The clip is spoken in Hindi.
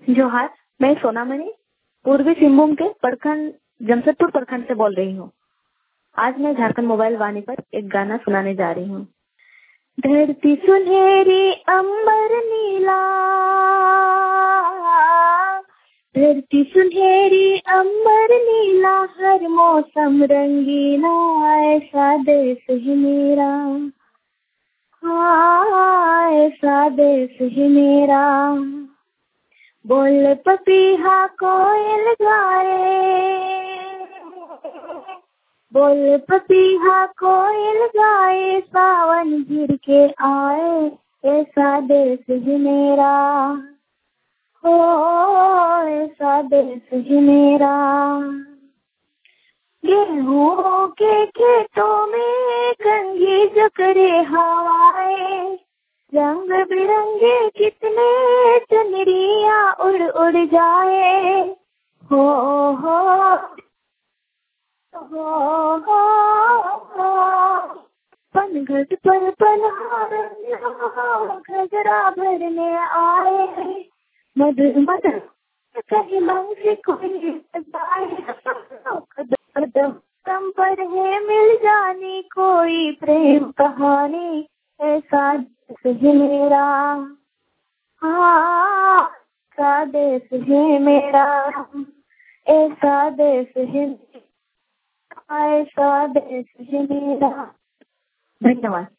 जोहार, मैं सोनामणि पूर्वी सिंहभूम के प्रखंड जमशेदपुर प्रखंड से बोल रही हूँ। आज मैं झारखंड मोबाइल वाणी पर एक गाना सुनाने जा रही हूँ। धरती सुनहरी अंबर नीला, धरती सुनहरी अंबर नीला, हर मौसम रंगीला, ऐसा देश है मेरा, हाँ ऐसा देश है मेरा। बोल पपीहा कोयल गाए, बोल पपीहा कोयल गाए, सावन घिर के आए, ऐसा देश है मेरा, हो ऐसा देश है मेरा। गेहूं के खेतों में कंघी जकरे हवाएं, रंग बिरंगे कितने चुनरिया उड़ उड़ जाए, हो हो हो पनघट पर पनहार गजरा भरने आए, मधुर मधुर कहीं मंग से कोई कदम पर है मिल जाने कोई प्रेम कहानी, ऐसा देश है मेरा, हाँ ऐसा देश है मेरा, ऐसा देश है, ऐसा देश है मेरा। धन्यवाद।